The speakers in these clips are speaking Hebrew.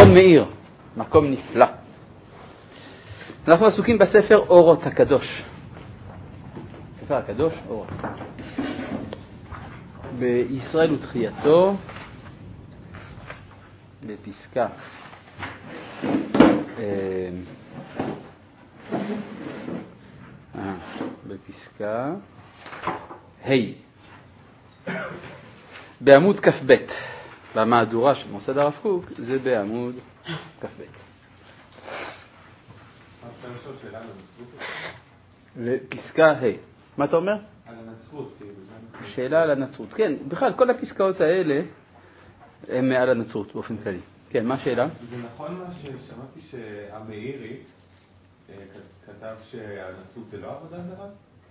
מקום מאיר, מקום נפלא. אנחנו עסוקים בספר אורות הקדוש. ספר הקדוש, אורות. בישראל ותחייתו, בפסקה בפסקה בעמוד כ"ב. במהדורה של מוסד הרב קוק זה בעמוד כ"ב. ופסקה מה אתה אומר? על הנצרות. שאלה על הנצרות. כן, בכלל כל הפסקאות האלה הם על הנצרות באופן כללי. כן, מה השאלה? זה נכון מה ששמעתי שהמאירי כתב שהנצרות זה לא עבודה זרה?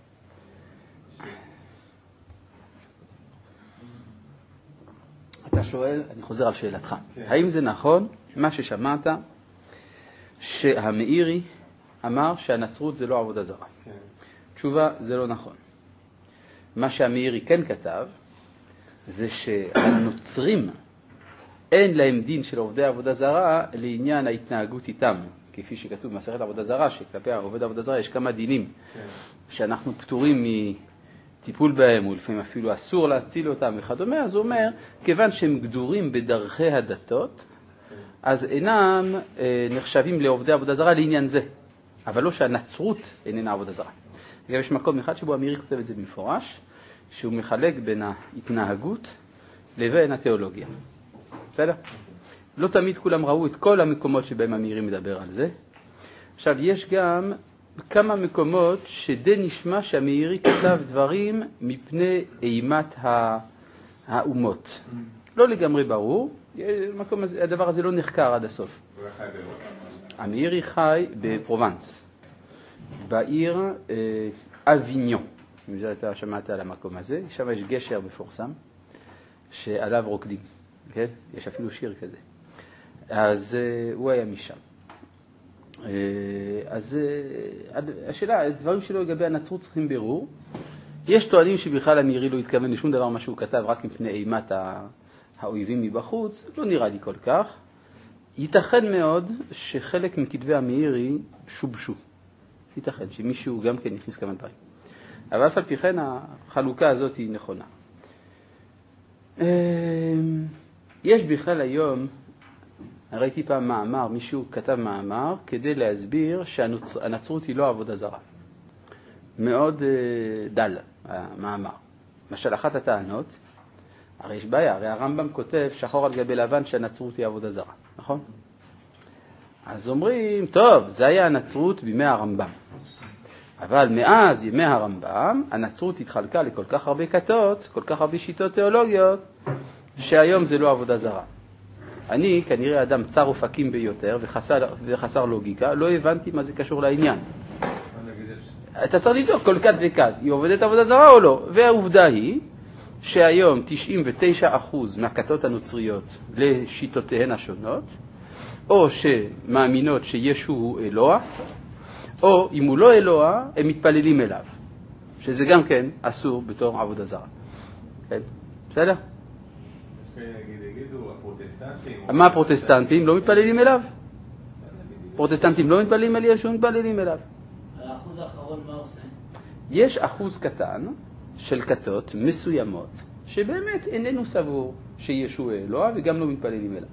אתה שואל, אני חוזר על שאלתך. האם זה נכון מה ששמעת שהמאירי אמר שהנצרות זה לא עבודה זרה? תשובה, זה לא נכון. מה שהמאירי כן כתב זה שהנוצרים אין להם דין של עובדי עבודה זרה לעניין ההתנהגות איתם, כפי שכתוב במסכת עבודה זרה, שכלפי עובד עבודה זרה יש כמה דינים שאנחנו פטורים מטיפול בהם, ולפעמים אפילו אסור להציל אותם וכדומה. אז הוא אומר, כיוון שהם גדורים בדרכי הדתות, אז אינם נחשבים לעובדי עבודה זרה לעניין זה, אבל לא שהנצרות איננה עבודה זרה. אגב, יש מקום אחד שבו המאירי כותב את זה במפורש, שהוא מחלק בין ההתנהגות לבין התיאולוגיה. בסדר? לא תמיד כולם ראו את כל המקומות שבהם המאירי מדבר על זה. עכשיו, יש גם כמה מקומות שדי נשמע שהמאירי כתב דברים מפני אימת האומות. לא לגמרי ברור, הדבר הזה לא נחקר עד הסוף. המאירי חי בפרובנס, בעיר אביניון. אם אתה שמעת על המקום הזה, שם יש גשר מפורסם שעליו רוקדים. כן? יש אפילו שיר כזה. אז הוא היה משם. אז השאלה, הדברים שלו לגבי הנצרות צריכים בירור. יש טוענים שבכלל המאירי לא התכוון לשום דבר מה שהוא כתב, רק מפני אימת האויבים מבחוץ. לא נראה לי כל כך. ייתכן מאוד שחלק מכתבי המאירי שובשו. ייתכן שמישהו גם כן הכניס כמה דברים. אבל אף על פי כן החלוקה הזאת היא נכונה. יש בכלל היום, ראיתי פעם מאמר, מישהו כתב מאמר כדי להסביר שהנצרות היא לא עבודה זרה. מאוד דל המאמר. למשל, אחת הטענות, הרי יש בעיה, הרי הרמב"ם כותב שחור על גבי לבן שהנצרות היא עבודה זרה, נכון? אז אומרים, טוב, זה היה הנצרות בימי הרמב"ם. אבל מאז ימי הרמב"ם, הנצרות התחלקה לכל כך הרבה כתות, כל כך הרבה שיטות תיאולוגיות, שהיום זה לא עבודה זרה. אני, כנראה אדם צר אופקים ביותר וחסר לוגיקה, לא הבנתי מה זה קשור לעניין. אתה צריך לבדוק כל כת וכת, היא עובדת עבודה זרה או לא? והעובדה היא שהיום 99% מהכתות הנוצריות לשיטותיהן השונות, או שמאמינות שישו הוא אלוה, או אם הוא לא אלוה, הם מתפללים אליו, שזה גם כן אסור בתור עבודה זרה. כן? בסדר? מה הפרוטסטנטים? לא מתפללים אליו? פרוטסטנטים לא מתפללים אל ישו, מתפללים אליו. על האחוז האחרון מה עושה? יש אחוז קטן של כתות מסוימות שבאמת איננו סבור שישו אלוה וגם לא מתפללים אליו.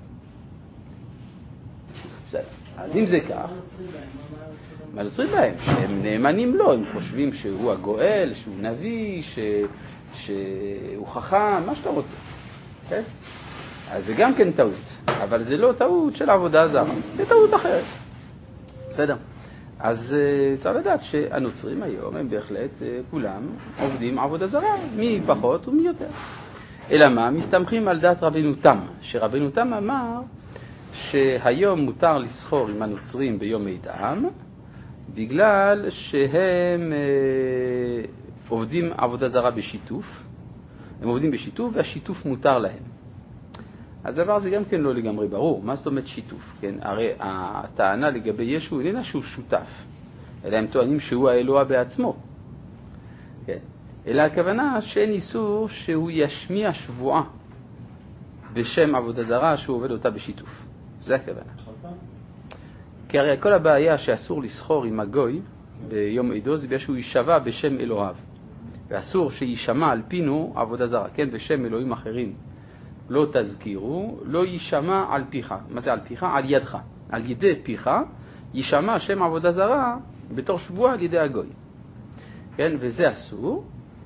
בסדר. אז אם זה כך, מה יוצרים בהם? שהם נאמנים לו, הם חושבים שהוא הגואל, שהוא נביא, שהוא חכם, מה שאתה רוצה. כן? אז זה גם כן טעות, אבל זה לא טעות של עבודה זרה, זה טעות אחרת. בסדר? אז צריך לדעת שהנוצרים היום הם בהחלט כולם עובדים עבודה זרה, מי פחות ומי יותר. אלא מה? מסתמכים על דעת רבנו תם, שרבנו תם אמר שהיום מותר לסחור עם הנוצרים ביום מיתם, בגלל שהם עובדים עבודה זרה בשיתוף, הם עובדים בשיתוף והשיתוף מותר להם. אז דבר זה גם כן לא לגמרי ברור. מה זאת אומרת שיתוף? כן? הרי הטענה לגבי ישו איננה שהוא שותף, אלא הם טוענים שהוא האלוה בעצמו. כן? אלא הכוונה שאין איסור שהוא ישמיע שבועה בשם עבודה זרה שהוא עובד אותה בשיתוף. זה הכוונה. כי הרי כל הבעיה שאסור לסחור עם הגוי ביום עידו זה בגלל שהוא יישבע בשם אלוהיו. ואסור שישמע על פינו עבודה זרה, כן, בשם אלוהים אחרים. לא תזכירו, לא יישמע על פיך. מה זה על פיך? על ידך. על ידי פיך יישמע שם עבודה זרה בתור שבוע על ידי הגוי. כן, וזה אסור.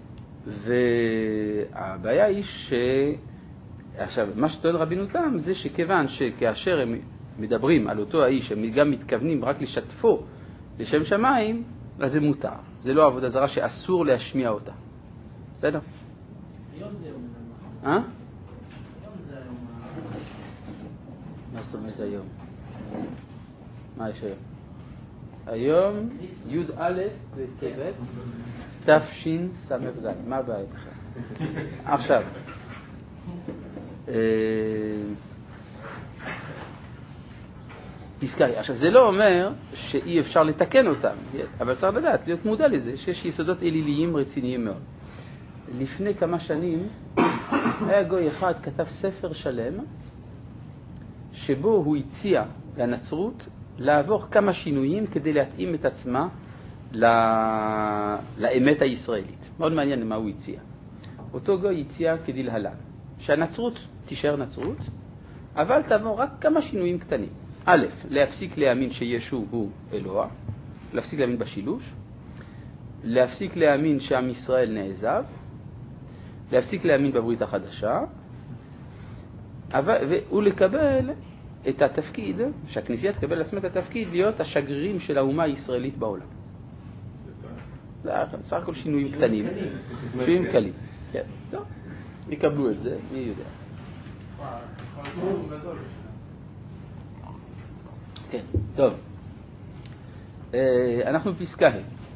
והבעיה היא עכשיו, מה שטוען רבינו תם זה שכיוון שכאשר הם מדברים על אותו האיש, הם גם מתכוונים רק לשתפו לשם שמיים, אז זה מותר. זה לא עבודה זרה שאסור להשמיע אותה. בסדר? היום זה יום. היום זה היום. מה זאת אומרת היום? מה יש היום? היום י' בטבת תשס"ז. מה הבעיה בכלל? עכשיו. פסקה. עכשיו זה לא אומר שאי אפשר לתקן אותם, אבל צריך לדעת, להיות מודע לזה שיש יסודות אליליים רציניים מאוד. לפני כמה שנים היה גוי אחד כתב ספר שלם שבו הוא הציע לנצרות לעבור כמה שינויים כדי להתאים את עצמה לאמת הישראלית. מאוד מעניין מה הוא הציע. אותו גוי הציע כדלהלן, שהנצרות תישאר נצרות, אבל תעבור רק כמה שינויים קטנים. א', להפסיק להאמין שישו הוא אלוה, להפסיק להאמין בשילוש, להפסיק להאמין שעם ישראל נעזב, להפסיק להאמין בברית החדשה, ולקבל את התפקיד, שהכנסייה תקבל לעצמה את התפקיד, להיות השגרירים של האומה הישראלית בעולם. זה סך הכל שינויים קטנים, שינויים קלים. כן, טוב, יקבלו את זה, מי יודע. כן, טוב. אנחנו בפסקה.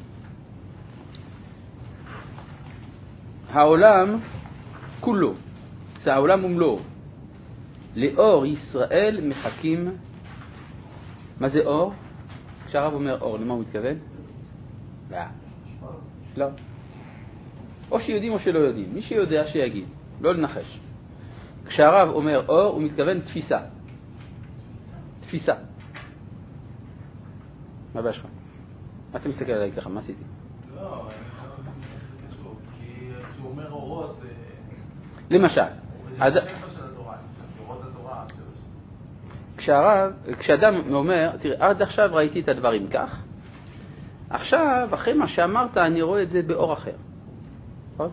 העולם כולו, זה העולם ומלואו, לאור ישראל מחכים. מה זה אור? כשהרב אומר אור, למה הוא מתכוון? לא. לא. או שיודעים או שלא יודעים. מי שיודע שיגיד, לא לנחש. כשהרב אומר אור, הוא מתכוון תפיסה. תפיסה. מה בעיה שלך? מה אתה מסתכל עליי ככה? מה עשיתי? לא, אני חושב שזה קשור, כי כשהוא אומר אורות... למשל. זה השפע של התורה, אורות התורה. כשאדם אומר, תראה, עד עכשיו ראיתי את הדברים כך, עכשיו, אחרי מה שאמרת, אני רואה את זה באור אחר. נכון?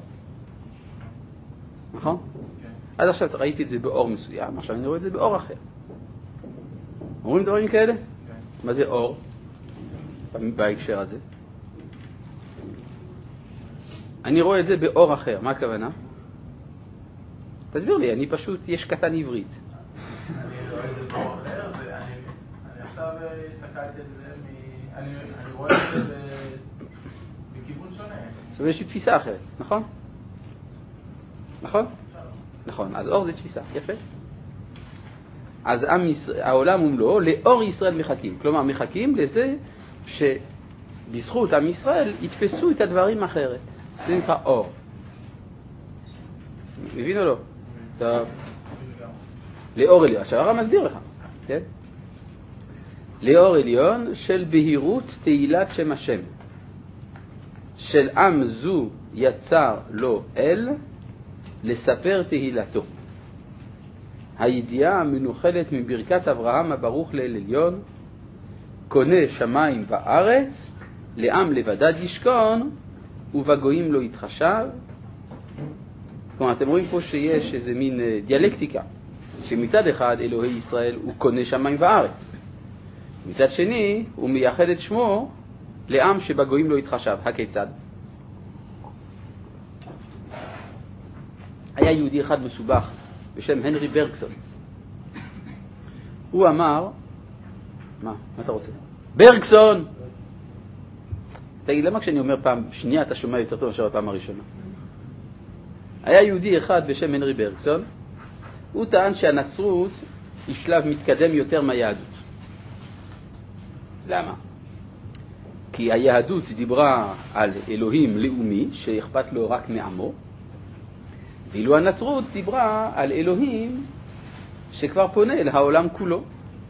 נכון? עד עכשיו ראיתי את זה באור מסוים, עכשיו אני רואה את זה באור אחר. אומרים דברים כאלה? מה זה אור? בהקשר הזה. אני רואה את זה באור אחר. מה הכוונה? תסביר לי, אני פשוט, יש קטן עברית. אני רואה את זה באור אחר, ואני עכשיו הסתכלתי על זה, אני רואה את זה בכיוון שונה. זאת אומרת, יש לי תפיסה אחרת, נכון? נכון? נכון, אז אור זה תפיסה, יפה. אז העולם ומלואו, לאור ישראל מחכים. כלומר, מחכים לזה שבזכות עם ישראל יתפסו את הדברים אחרת. זה נקרא אור. מבין או לא? טוב. לאור עליון. עכשיו הרב מסביר לך, כן? לאור עליון של בהירות תהילת שם השם. של עם זו יצר לו אל לספר תהילתו. הידיעה המנוחלת מברכת אברהם הברוך לאל עליון, קונה שמיים בארץ, לעם לבדד ישכון, ובגויים לא יתחשב. כלומר, אתם רואים פה שיש איזה מין דיאלקטיקה, שמצד אחד אלוהי ישראל הוא קונה שמיים בארץ. מצד שני, הוא מייחד את שמו לעם שבגויים לא יתחשב. הכיצד? היה יהודי אחד מסובך בשם הנרי ברקסון. הוא אמר, מה אתה רוצה? ברקסון! תגיד, למה כשאני אומר פעם שנייה אתה שומע יותר טוב מאשר הפעם הראשונה? היה יהודי אחד בשם הנרי ברקסון, הוא טען שהנצרות היא שלב מתקדם יותר מהיהדות. למה? כי היהדות דיברה על אלוהים לאומי שאכפת לו רק מעמו, ואילו הנצרות דיברה על אלוהים שכבר פונה אל העולם כולו.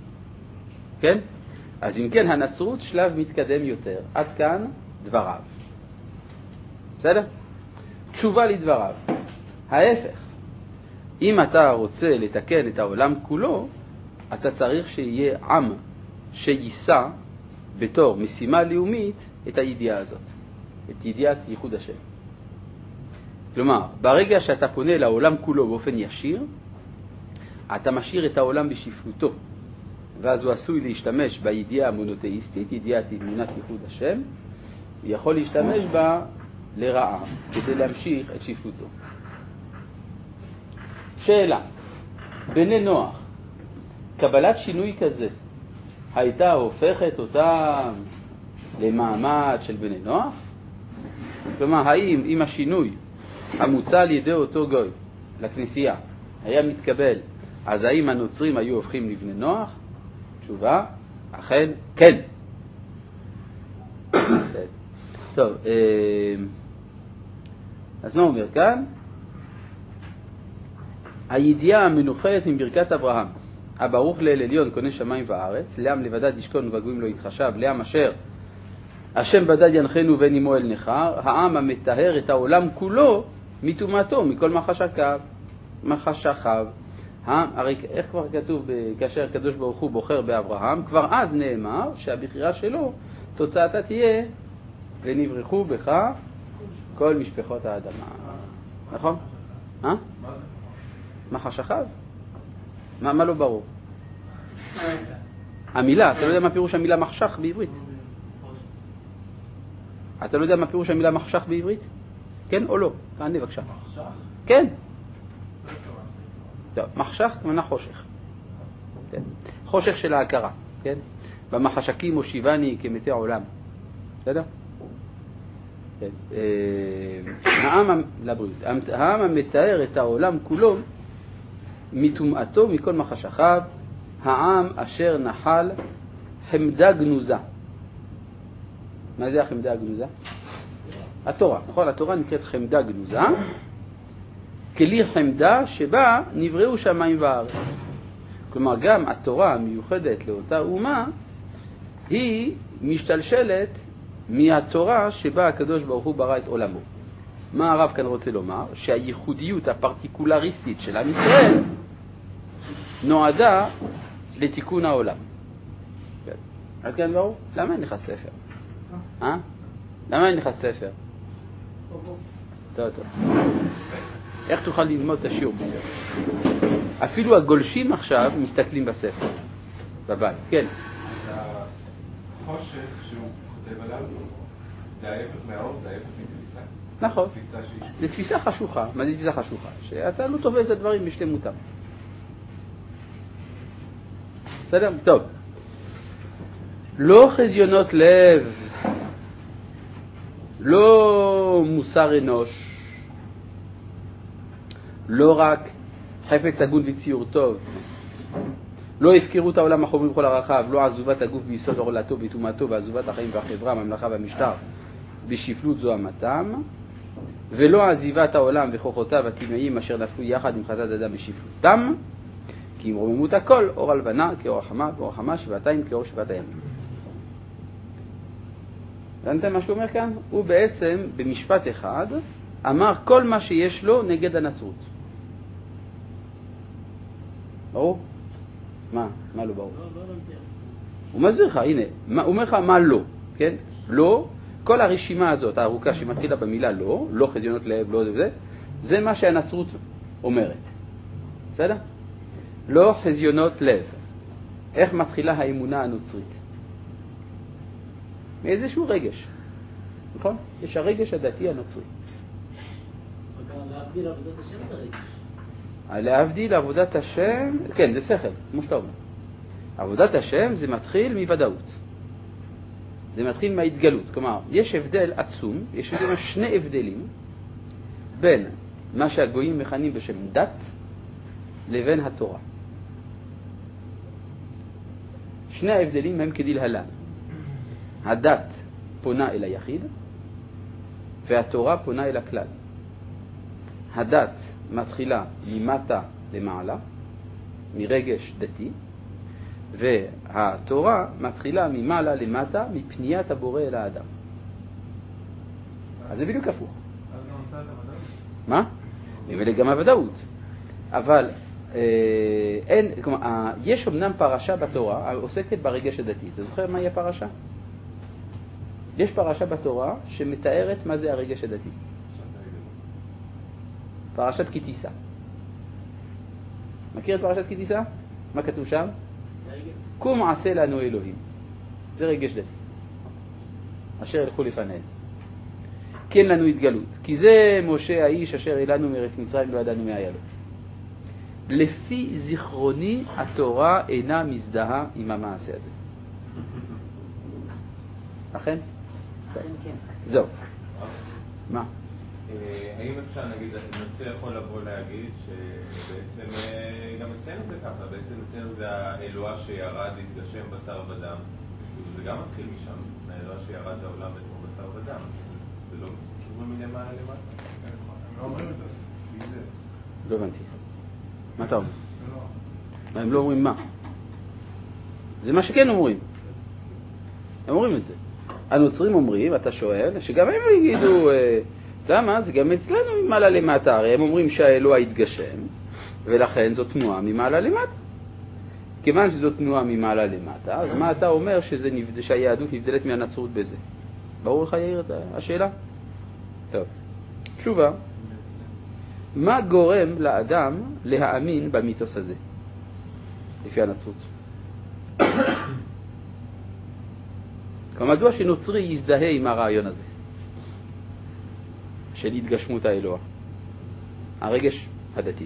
כן? אז אם כן, הנצרות שלב מתקדם יותר. עד כאן דבריו. בסדר? תשובה לדבריו. ההפך, אם אתה רוצה לתקן את העולם כולו, אתה צריך שיהיה עם שיישא בתור משימה לאומית את הידיעה הזאת, את ידיעת ייחוד השם. כלומר, ברגע שאתה פונה לעולם כולו באופן ישיר, אתה משאיר את העולם בשפלותו, ואז הוא עשוי להשתמש בידיעה המונותאיסטית, ידיעת אמונת ייחוד השם, הוא יכול להשתמש בה לרעה, כדי להמשיך את שפלותו. שאלה, בני נוח, קבלת שינוי כזה, הייתה הופכת אותם למעמד של בני נוח? כלומר, האם אם השינוי המוצע על ידי אותו גוי לכנסייה היה מתקבל, אז האם הנוצרים היו הופכים לבני נוח? תשובה, אכן כן. טוב, אז מה אומר כאן? הידיעה המנוחלת מברכת אברהם, הברוך לאל עליון קונה שמיים וארץ, לעם לבדד ישכון ובגויים לא יתחשב, לעם אשר השם בדד ינחנו בן אמו אל נחר, העם המטהר את העולם כולו מטומאתו, מכל מחשכיו. הרי איך כבר כתוב, כאשר הקדוש ברוך הוא בוחר באברהם, כבר אז נאמר שהבחירה שלו תוצאתה תהיה ונברחו בך כל משפחות האדמה. נכון? מחשכיו? מה לא ברור? המילה, אתה לא יודע מה פירוש המילה מחשך בעברית? אתה לא יודע מה פירוש המילה מחשך בעברית? כן או לא? תענה בבקשה. מחשך? כן. טוב, מחשך כמובן חושך. כן. חושך של ההכרה, כן? במחשקים הושיבני כמתי העולם. בסדר? כן. העם המתאר את העולם כולו מטומאתו מכל מחשכיו, העם אשר נחל חמדה גנוזה. מה זה החמדה הגנוזה? התורה, נכון? התורה נקראת חמדה גנוזה, כלי חמדה שבה נבראו שמיים וארץ. כלומר, גם התורה המיוחדת לאותה אומה היא משתלשלת מהתורה שבה הקדוש ברוך הוא ברא את עולמו. מה הרב כאן רוצה לומר? שהייחודיות הפרטיקולריסטית של עם ישראל נועדה לתיקון העולם. עד כאן ברור? למה אין לך ספר? למה אין לך ספר? טוב. איך תוכל ללמוד את השיעור בספר? אפילו הגולשים עכשיו מסתכלים בספר, בבית. כן. החושך שהוא כותב עליו, זה ההפך מהאור, זה ההפך מתפיסה. נכון. זה תפיסה חשוכה. מה זה תפיסה חשוכה? שאתה לא תופס את הדברים בשלמותם. בסדר? טוב. לא חזיונות לב, לא מוסר אנוש, לא רק חפץ הגון וציור טוב, לא הפקרות העולם החומרי בכל הרחב, לא עזובת הגוף ביסוד עורלתו וטומאתו ועזובת החיים והחברה, הממלכה והמשטר בשפלות זוהמתם, ולא עזיבת העולם וכוחותיו הטבעיים אשר נפלו יחד עם חטאת אדם בשפלותם, כי אם רוממות הכל, אור הלבנה כאור החמה, ואור החמה שבעתיים כאור שבעת הימים. הבנתם מה שהוא אומר כאן? הוא בעצם במשפט אחד אמר כל מה שיש לו נגד הנצרות. ברור? מה לא ברור? הוא מסביר לך, הנה, הוא אומר לך מה לא, כן? לא, כל הרשימה הזאת הארוכה שמתחילה במילה לא חזיונות לב, לא זה, זה מה שהנצרות אומרת. בסדר? לא חזיונות לב. איך מתחילה האמונה הנוצרית? מאיזשהו רגש. נכון? יש הרגש הדתי הנוצרי. להבדיל עבודת השם זה רגש. להבדיל עבודת השם, כן, זה שכל, כמו שאתה אומר. עבודת השם זה מתחיל מוודאות. זה מתחיל מההתגלות. כלומר, יש הבדל עצום, יש שני הבדלים בין מה שהגויים מכנים בשם דת לבין התורה. שני ההבדלים הם כדלהלן. הדת פונה אל היחיד והתורה פונה אל הכלל. הדת מתחילה ממטה למעלה, מרגש דתי, והתורה מתחילה ממעלה למטה, מפניית הבורא אל האדם. אז זה בדיוק הפוך. אז גם נמצא את הוודאות. מה? ממילא גם הוודאות. אבל אין, כלומר, יש אמנם פרשה בתורה העוסקת ברגש הדתי. אתה זוכר מהי הפרשה? יש פרשה בתורה שמתארת מה זה הרגש הדתי. פרשת כי תישא. מכיר את פרשת כי תישא? מה כתוב שם? קום עשה לנו אלוהים. זה רגש דתי. אשר ילכו לפניהם. כן לנו התגלות. כי זה משה האיש אשר אלינו מארץ מצרים לא ידענו מה היה לו. לפי זיכרוני התורה אינה מזדהה עם המעשה הזה. אכן? כן. זהו. מה? האם אפשר, נגיד, נוצר יכול לבוא להגיד שבעצם גם אצלנו זה ככה, בעצם אצלנו זה האלוה שירד להתגשם בשר ודם. זה גם מתחיל משם, האלוה שירד לעולם בתור בשר ודם. זה לא כיוון מלמעלה למטה? הם לא אומרים את זה. מי זה? לא הבנתי. מה אתה אומר? לא. הם לא אומרים מה. זה מה שכן אומרים. הם אומרים את זה. הנוצרים אומרים, אתה שואל, שגם הם יגידו, למה? זה גם אצלנו ממעלה למטה. הרי הם אומרים שהאלוה יתגשם, ולכן זו תנועה ממעלה למטה. כיוון שזו תנועה ממעלה למטה, אז מה אתה אומר שהיהדות נבדלת מהנצרות בזה? ברור לך יאיר את השאלה? טוב. תשובה. מה גורם לאדם להאמין במיתוס הזה, לפי הנצרות? מדוע שנוצרי יזדהה עם הרעיון הזה של התגשמות האלוה, הרגש הדתי?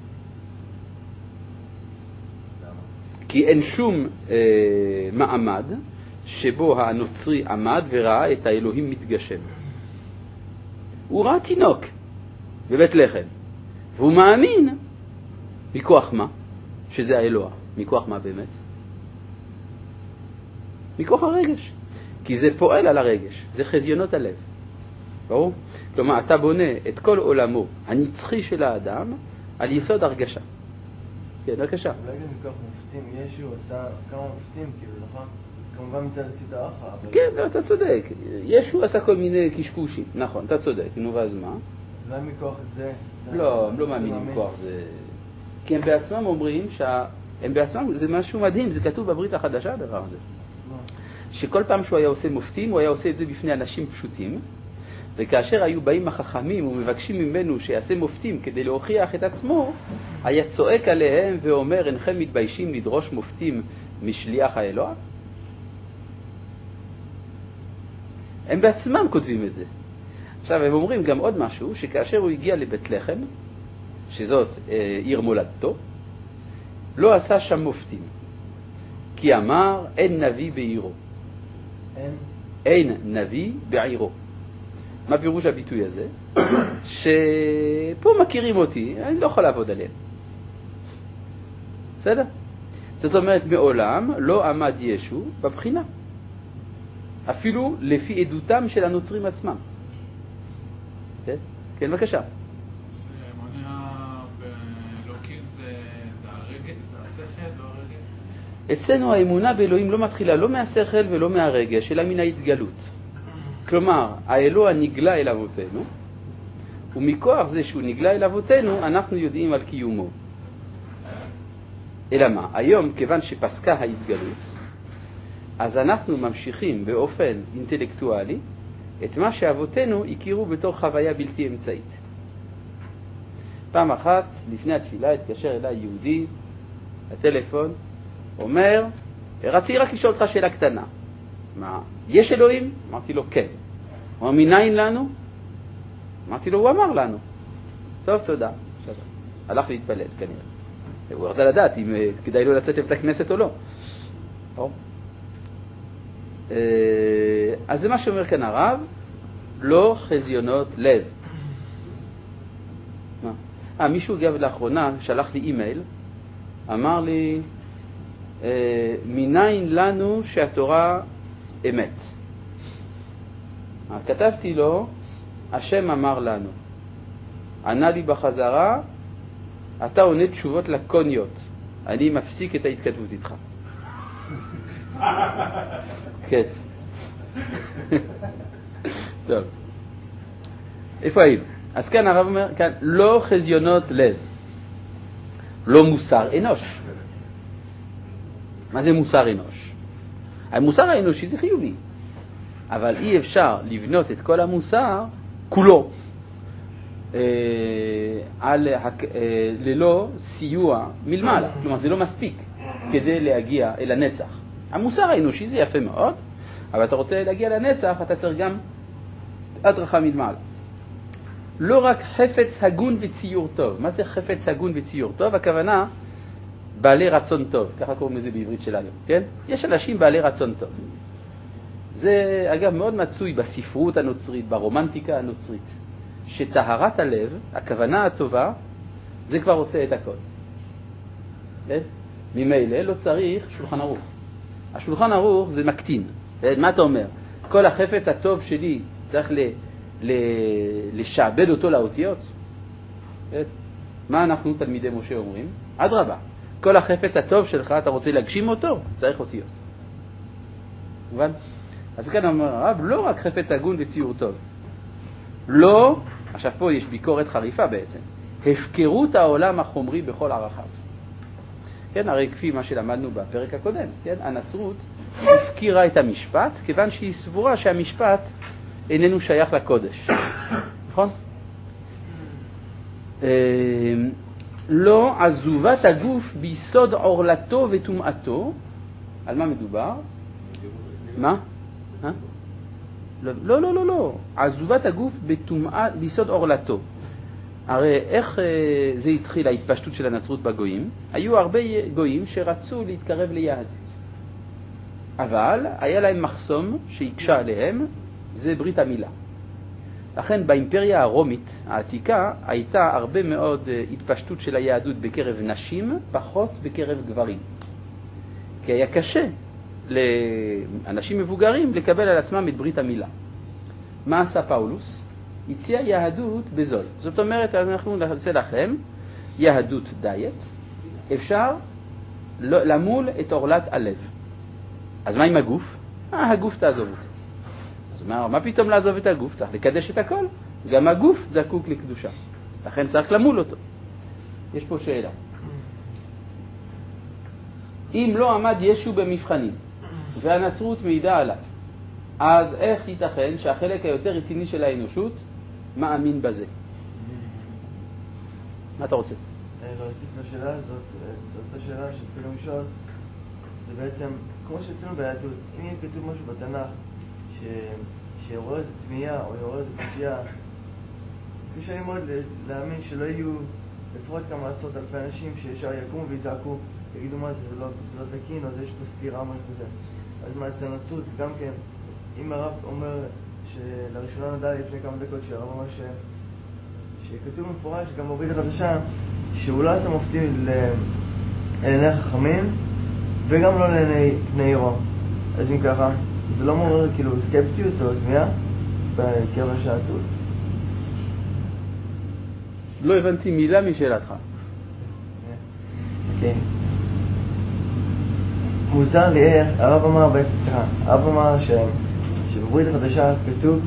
כי אין שום מעמד שבו הנוצרי עמד וראה את האלוהים מתגשם. הוא ראה תינוק בבית לחם, והוא מאמין מכוח מה? שזה האלוה. מכוח מה באמת? מכוח הרגש. כי זה פועל על הרגש, זה חזיונות הלב. ברור? כלומר, אתה בונה את כל עולמו הנצחי של האדם על יסוד הרגשה. כן, בבקשה. אולי גם מכוח מופתים, ישו עשה כמה מופתים, כאילו, נכון? כמובן מצד הסדרה אחת. כן, לא, אתה צודק. ישו עשה כל מיני קשקושים. נכון, אתה צודק. נו, ואז מה? אז אולי מכוח זה... לא, הם לא מאמינים מכוח זה. כי הם בעצמם אומרים הם בעצמם, זה משהו מדהים, זה כתוב בברית החדשה הדבר הזה. שכל פעם שהוא היה עושה מופתים, הוא היה עושה את זה בפני אנשים פשוטים, וכאשר היו באים החכמים ומבקשים ממנו שיעשה מופתים כדי להוכיח את עצמו, היה צועק עליהם ואומר, אינכם מתביישים לדרוש מופתים משליח האלוה? הם בעצמם כותבים את זה. עכשיו, הם אומרים גם עוד משהו, שכאשר הוא הגיע לבית לחם, שזאת עיר מולדתו, לא עשה שם מופתים. כי אמר, אין נביא בעירו. אין נביא בעירו. מה פירוש הביטוי הזה? שפה מכירים אותי, אני לא יכול לעבוד עליהם. בסדר? זאת אומרת, מעולם לא עמד ישו בבחינה. אפילו לפי עדותם של הנוצרים עצמם. כן? כן, בבקשה. אז אמונה באלוקים זה הרגש, זה השכל, לא הרגש? אצלנו האמונה באלוהים לא מתחילה לא מהשכל ולא מהרגש, אלא מן ההתגלות. כלומר, האלוה נגלה אל אבותינו, ומכוח זה שהוא נגלה אל אבותינו, אנחנו יודעים על קיומו. אלא מה? היום, כיוון שפסקה ההתגלות, אז אנחנו ממשיכים באופן אינטלקטואלי את מה שאבותינו הכירו בתור חוויה בלתי אמצעית. פעם אחת, לפני התפילה, התקשר אליי יהודי, הטלפון, אומר, רציתי רק לשאול אותך שאלה קטנה. מה, יש אלוהים? אמרתי לו, כן. הוא אמר, מניין לנו? אמרתי לו, הוא אמר לנו. טוב, תודה. הלך להתפלל, כנראה. הוא רצה לדעת אם כדאי לו לצאת לבית הכנסת או לא. אז זה מה שאומר כאן הרב, לא חזיונות לב. מישהו גם לאחרונה שלח לי אימייל, אמר לי, מניין לנו שהתורה אמת. כתבתי לו, השם אמר לנו. ענה לי בחזרה, אתה עונה תשובות לקוניות, אני מפסיק את ההתכתבות איתך. כן. טוב. איפה היינו? אז כאן הרב אומר, כאן, לא חזיונות לב, לא מוסר אנוש. מה זה מוסר אנוש? המוסר האנושי זה חיובי, אבל אי אפשר לבנות את כל המוסר כולו ללא סיוע מלמעלה. כלומר, זה לא מספיק כדי להגיע אל הנצח. המוסר האנושי זה יפה מאוד, אבל אתה רוצה להגיע לנצח, אתה צריך גם הדרכה מלמעלה. לא רק חפץ הגון וציור טוב. מה זה חפץ הגון וציור טוב? הכוונה בעלי רצון טוב, ככה קוראים לזה בעברית של היום, כן? יש אנשים בעלי רצון טוב. זה אגב מאוד מצוי בספרות הנוצרית, ברומנטיקה הנוצרית, שטהרת הלב, הכוונה הטובה, זה כבר עושה את הכל. כן? ממילא לא צריך שולחן ערוך. השולחן ערוך זה מקטין. מה אתה אומר? כל החפץ הטוב שלי צריך לשעבד אותו לאותיות? מה אנחנו תלמידי משה אומרים? אדרבה, כל החפץ הטוב שלך אתה רוצה להגשים אותו, צריך אותיות. מובן? אז כאן אומר הרב, לא רק חפץ הגון וציור טוב. לא, עכשיו פה יש ביקורת חריפה בעצם, הפקרות העולם החומרי בכל ערכיו. כן, הרי כפי מה שלמדנו בפרק הקודם, כן, הנצרות הפקירה את המשפט, כיוון שהיא סבורה שהמשפט איננו שייך לקודש. נכון? לא עזובת הגוף ביסוד עורלתו וטומאתו. על מה מדובר? מה? לא, לא, לא, לא. עזובת הגוף ביסוד עורלתו. הרי איך זה התחיל, ההתפשטות של הנצרות בגויים? היו הרבה גויים שרצו להתקרב ליהדות. אבל היה להם מחסום שהקשה עליהם, זה ברית המילה. לכן באימפריה הרומית העתיקה הייתה הרבה מאוד התפשטות של היהדות בקרב נשים, פחות בקרב גברים. כי היה קשה לאנשים מבוגרים לקבל על עצמם את ברית המילה. מה עשה פאולוס? הציע יהדות בזול. זאת אומרת, אנחנו נעשה לכם יהדות דיית, אפשר למול את עורלת הלב. אז מה עם הגוף? הגוף תעזוב אותו. אז מה פתאום לעזוב את הגוף? צריך לקדש את הכל. גם הגוף זקוק לקדושה. לכן צריך למול אותו. יש פה שאלה. אם לא עמד ישו במבחנים, והנצרות מעידה עליו, אז איך ייתכן שהחלק היותר רציני של האנושות מאמין בזה? מה אתה רוצה? להוסיף לשאלה הזאת, לאותה שאלה שצריך לשאול, זה בעצם, כמו שצרינו ביהדות, אם יהיה כתוב משהו בתנ"ך, שיעורר איזה תמיהה או יעורר איזה קשייה, קשה לי מאוד להאמין שלא יהיו לפחות כמה עשרות אלפי אנשים שישר יקומו ויזעקו, יגידו מה זה, זה לא תקין, או זה יש פה סתירה, משהו כזה. אז מהצד הנצרות, גם כן, אם הרב אומר שלראשונה נדע לפני כמה דקות שהרב אומר שכתוב מפורש גם בברית החדשה שהוא לא עשה מופתי לעיני חכמים וגם לא לעיני בני עירו. אז אם ככה, זה לא מעורר כאילו סקפטיות או תמיהה בקרב אנשי הנצרות? לא הבנתי מילה משאלתך. אוקיי. מוזר לי איך, הרב אמר בעצם, סליחה, הרב אמר שבברית החדשה כתוב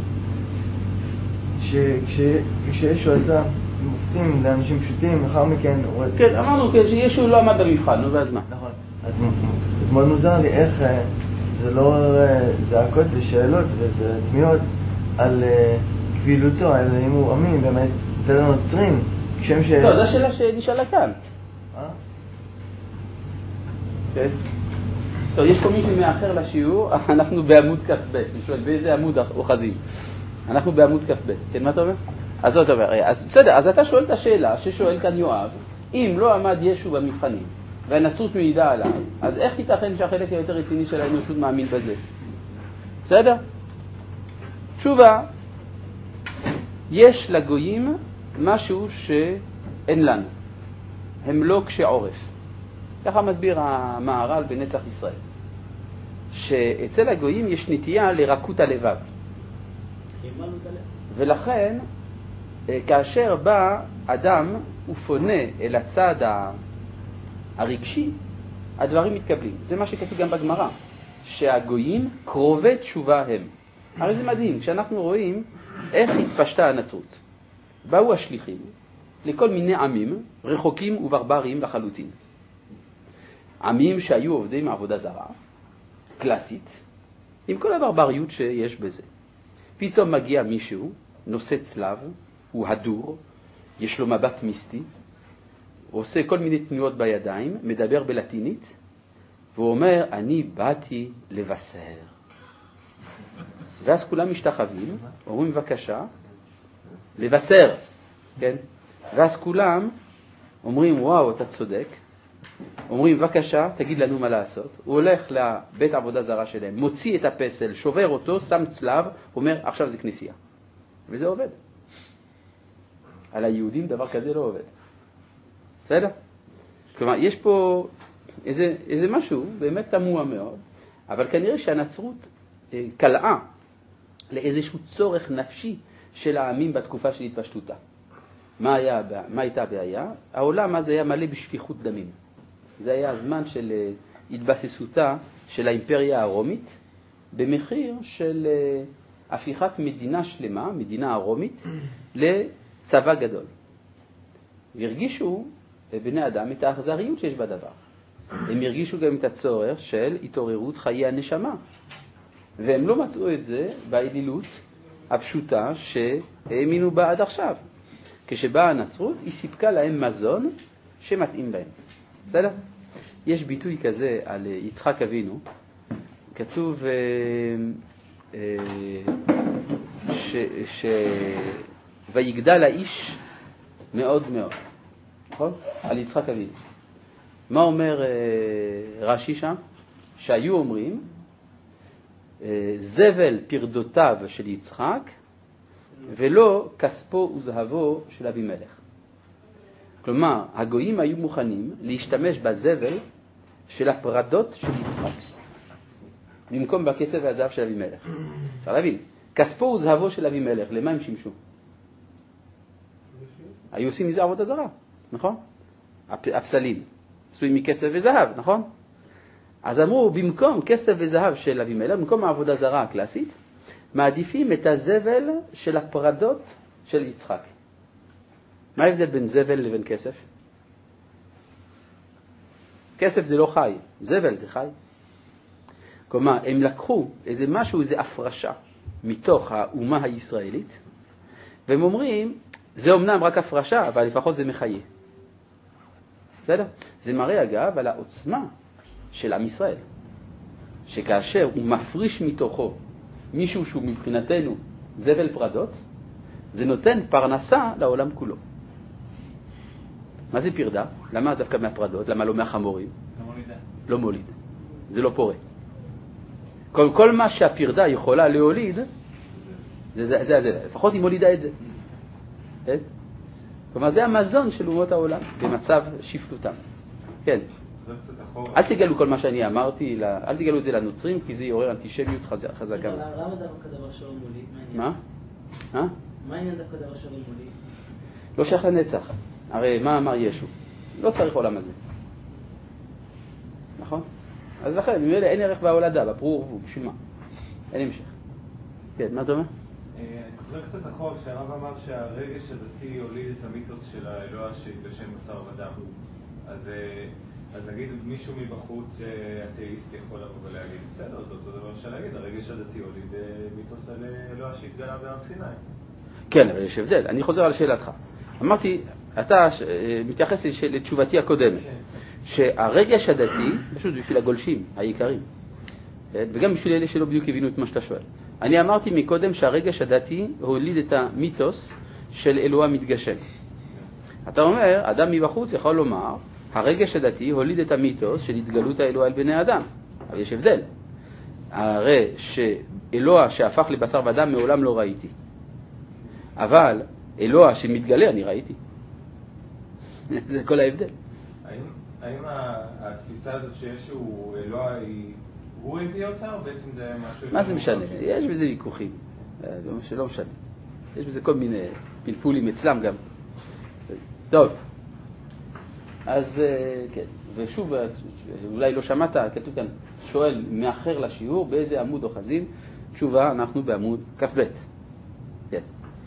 כשישו עשה מופתים לאנשים פשוטים, לאחר מכן... כן, אמרנו שישו לא עמד במבחן, נו ואז מה? נכון, אז מאוד מוזר לי איך זה לא זעקות ושאלות וזה תמיהות על קבילותו, על אם הוא אמין באמת אצל הנוצרים, כשם ש... לא, זו השאלה שנשאלה כאן. כן. טוב, יש פה מישהו מאחר לשיעור, אנחנו בעמוד כ"ב, אני שואל באיזה עמוד אוחזים? אנחנו בעמוד כ"ב, כן, מה אתה אומר? אז זאת אומרת, אז בסדר, אז אתה שואל את השאלה ששואל כאן יואב, אם לא עמד ישו במבחנים והנצרות מעידה עליו, אז איך ייתכן שהחלק היותר רציני של האנושות מאמין בזה? בסדר? תשובה, יש לגויים משהו שאין לנו, הם לא קשי עורף. ככה מסביר המהר"ל בנצח ישראל, שאצל הגויים יש נטייה לרקות הלבב. ולכן, כאשר בא אדם ופונה אל הצד הרגשי, הדברים מתקבלים. זה מה שכתוב גם בגמרא. שהגויים קרובי תשובה הם. הרי זה מדהים, כשאנחנו רואים איך התפשטה הנצרות. באו השליחים לכל מיני עמים רחוקים וברברים לחלוטין. עמים שהיו עובדים עבודה זרה, קלאסית, עם כל הברבריות שיש בזה. פתאום מגיע מישהו, נושא צלב, הוא הדור, יש לו מבט מיסטי, הוא עושה כל מיני תנועות בידיים, מדבר בלטינית, והוא אומר, אני באתי לבשר. ואז כולם משתחווים, אומרים בבקשה, לבשר, כן? ואז כולם אומרים, וואו, אתה צודק. אומרים, בבקשה, תגיד לנו מה לעשות. הוא הולך לבית עבודה זרה שלהם, מוציא את הפסל, שובר אותו, שם צלב, אומר, עכשיו זה כנסייה. וזה עובד. על היהודים דבר כזה לא עובד. בסדר? כלומר, יש פה איזה משהו באמת תמוה מאוד, אבל כנראה שהנצרות קלעה לאיזשהו צורך נפשי של העמים בתקופה של התפשטותה. מה הייתה הבעיה? העולם אז היה מלא בשפיכות דמים. זה היה הזמן של התבססותה של האימפריה הרומית, במחיר של הפיכת מדינה שלמה, מדינה הרומית, לצבא גדול. והרגישו בני אדם את האכזריות שיש בדבר. הם הרגישו גם את הצורך של התעוררות חיי הנשמה. והם לא מצאו את זה באלילות הפשוטה שהאמינו בה עד עכשיו. כשבאה הנצרות, היא סיפקה להם מזון שמתאים להם. בסדר? יש ביטוי כזה על יצחק אבינו, כתוב ויגדל האיש מאוד מאוד. נכון? על יצחק אבינו. מה אומר רש"י שם? שהיו אומרים, זבל פרדותיו של יצחק, ולא כספו וזהבו של אבימלך. כלומר, הגויים היו מוכנים להשתמש בזבל של הפרדות של יצחק, במקום בכסף והזהב של אבימלך. צריך להבין, כספו וזהבו של אבימלך, למה הם שימשו? היו עושים מזה עבודה זרה, נכון? הפסלים, עשויים מכסף וזהב, נכון? אז אמרו, במקום כסף וזהב של אבימלך, במקום העבודה זרה הקלאסית, מעדיפים את הזבל של הפרדות של יצחק. מה ההבדל בין זבל לבין כסף? כסף זה לא חי, זבל זה חי. כלומר, הם לקחו איזה משהו, איזה הפרשה מתוך האומה הישראלית, והם אומרים, זה אומנם רק הפרשה, אבל לפחות זה מחיה. בסדר? זה מראה אגב על העוצמה של עם ישראל, שכאשר הוא מפריש מתוכו מישהו שהוא מבחינתנו זבל פרדות, זה נותן פרנסה לעולם כולו. מה זה פרדה? למה דווקא מהפרדות? למה לא מהחמורים? לא מוליד. זה לא פורה. כל מה שהפרדה יכולה להוליד, זה הזבל. לפחות היא מולידה את זה. כלומר, זה המזון של אומות העולם במצב שפלותם. כן. אל תגלו כל מה שאני אמרתי, אל תגלו את זה לנוצרים, כי זה יעורר אנטישמיות חזקה. למה דווקא דבר שלא מוליד? מה? מה העניין דווקא דבר שלא מוליד? לא שייך לנצח. הרי מה אמר ישו? לא צריך עולם הזה. נכון? אז לכן, ממילא אין ערך בהולדה, בפרו ורבו, בשביל מה? אין המשך. כן, מה אתה אומר? אני חוזר קצת אחורה, כשהרב אמר שהרגש הדתי הוליד את המיתוס של האלוה שהתגשם בשר ודם. אז נגיד מישהו מבחוץ אתאיסט יכול לבוא ולהגיד, בסדר, זה אותו דבר אפשר להגיד, הרגש הדתי הוליד מיתוס על אלוה שהתגלה בהר סיני. כן, אבל יש הבדל. אני חוזר על שאלתך. אמרתי, אתה מתייחס לתשובתי הקודמת, שהרגש הדתי, פשוט בשביל הגולשים, העיקרים, וגם בשביל אלה שלא בדיוק הבינו את מה שאתה שואל. אני אמרתי מקודם שהרגש הדתי הוליד את המיתוס של אלוה מתגשם. אתה אומר, אדם מבחוץ יכול לומר, הרגש הדתי הוליד את המיתוס של התגלות האלוה על בני אדם. אבל יש הבדל. הרי שאלוה שהפך לבשר ודם מעולם לא ראיתי. אבל אלוה שמתגלה אני ראיתי. זה כל ההבדל. האם התפיסה הזאת שישו אלוה הוא הביא אותה, או בעצם זה משהו... מה זה משנה? יש בזה ויכוחים. שלא משנה. יש בזה כל מיני פלפולים אצלם גם. טוב. אז כן, ושוב, אולי לא שמעת, כתוב כאן, שואל מאחר לשיעור, באיזה עמוד אוחזים? תשובה, אנחנו בעמוד כ"ב. כן.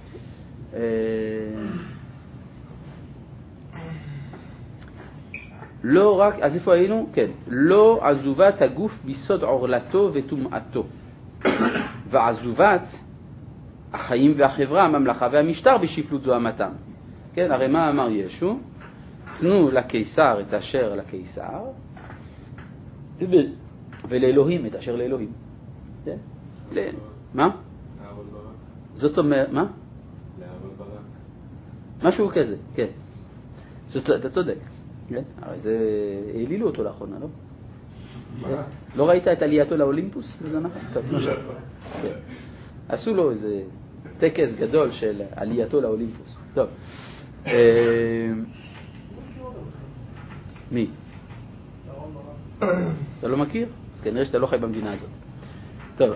לא רק, אז איפה היינו? כן. לא עזובת הגוף ביסוד עורלתו וטומאתו, ועזובת החיים והחברה, הממלכה והמשטר בשפלות זוהמתם. כן, הרי מה אמר ישו? תנו לקיסר את אשר לקיסר, ולאלוהים את אשר לאלוהים. כן? מה? זאת אומרת, מה? משהו כזה, כן. אתה צודק. הרי זה העלילו אותו לאחרונה, לא? לא ראית את עלייתו לאולימפוס? עשו לו איזה טקס גדול של עלייתו לאולימפוס. טוב. מי? אתה לא מכיר? אז כנראה שאתה לא חי במדינה הזאת. טוב.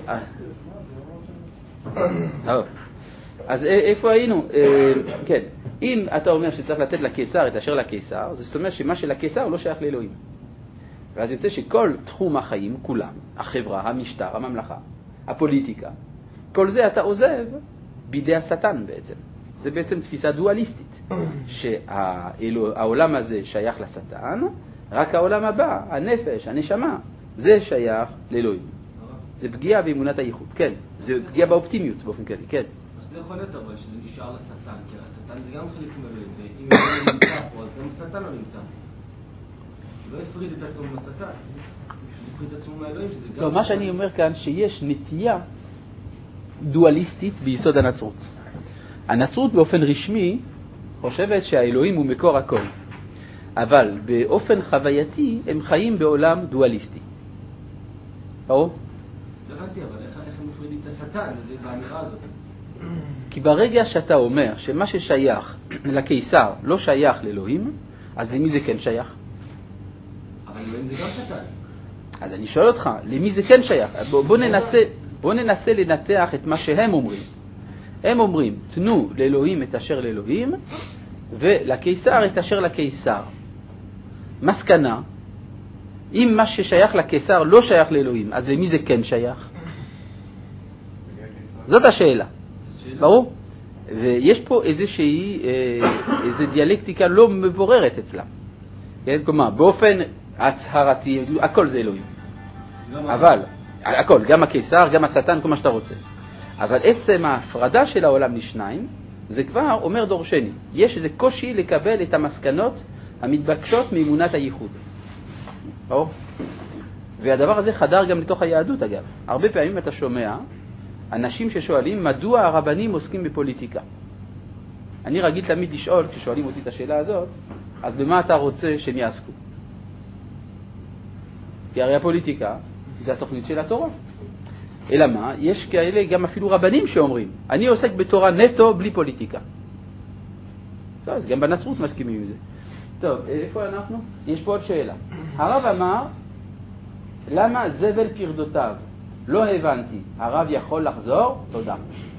אז איפה היינו? כן. אם אתה אומר שצריך לתת לקיסר את אשר לקיסר, זאת אומרת שמה של הקיסר לא שייך לאלוהים. ואז יוצא שכל תחום החיים, כולם, החברה, המשטר, הממלכה, הפוליטיקה, כל זה אתה עוזב בידי השטן בעצם. זה בעצם תפיסה דואליסטית, שהעולם הזה שייך לשטן, רק העולם הבא, הנפש, הנשמה, זה שייך לאלוהים. זה פגיעה באמונת הייחוד, כן. זה פגיעה באופטימיות באופן כללי, כן. אז זה יכול להיות אבל שזה נשאר לשטן, כי השטן זה גם חלק מאלוהים, ואם אלוהים נמצא פה, אז גם השטן לא נמצא. שלא יפריד את עצמו מהשטן, יפריד את עצמו מהאלוהים, שזה גם... לא, מה שאני אומר כאן, שיש נטייה דואליסטית ביסוד הנצרות. הנצרות באופן רשמי חושבת שהאלוהים הוא מקור הכל, אבל באופן חווייתי הם חיים בעולם דואליסטי. ברור? לא הבנתי, אבל איך הם מפרידים את השטן באמירה הזאת? כי ברגע שאתה אומר שמה ששייך לקיסר לא שייך לאלוהים, אז למי זה כן שייך? אבל אלוהים זה גם שטן. אז אני שואל אותך, למי זה כן שייך? בוא ננסה לנתח את מה שהם אומרים. הם אומרים, תנו לאלוהים את אשר לאלוהים, ולקיסר את אשר לקיסר. מסקנה, אם מה ששייך לקיסר לא שייך לאלוהים, אז למי זה כן שייך? זאת השאלה. ברור? ויש פה איזו דיאלקטיקה לא מבוררת אצלם. כן? כלומר, באופן הצהרתי, הכל זה אלוהים. אבל, הכל, גם הקיסר, גם השטן, כל מה שאתה רוצה. אבל עצם ההפרדה של העולם לשניים, זה כבר אומר דורשני. יש איזה קושי לקבל את המסקנות המתבקשות מאמונת הייחוד. ברור? והדבר הזה חדר גם לתוך היהדות, אגב. הרבה פעמים אתה שומע אנשים ששואלים מדוע הרבנים עוסקים בפוליטיקה. אני רגיל תמיד לשאול, כששואלים אותי את השאלה הזאת, אז במה אתה רוצה שהם יעסקו? כי הרי הפוליטיקה זה התוכנית של התורה. אלא מה? יש כאלה גם אפילו רבנים שאומרים, אני עוסק בתורה נטו בלי פוליטיקה. טוב, אז גם בנצרות מסכימים עם זה. טוב, איפה אנחנו? יש פה עוד שאלה. הרב אמר, למה זבל פרדותיו? לא הבנתי. הרב יכול לחזור? תודה.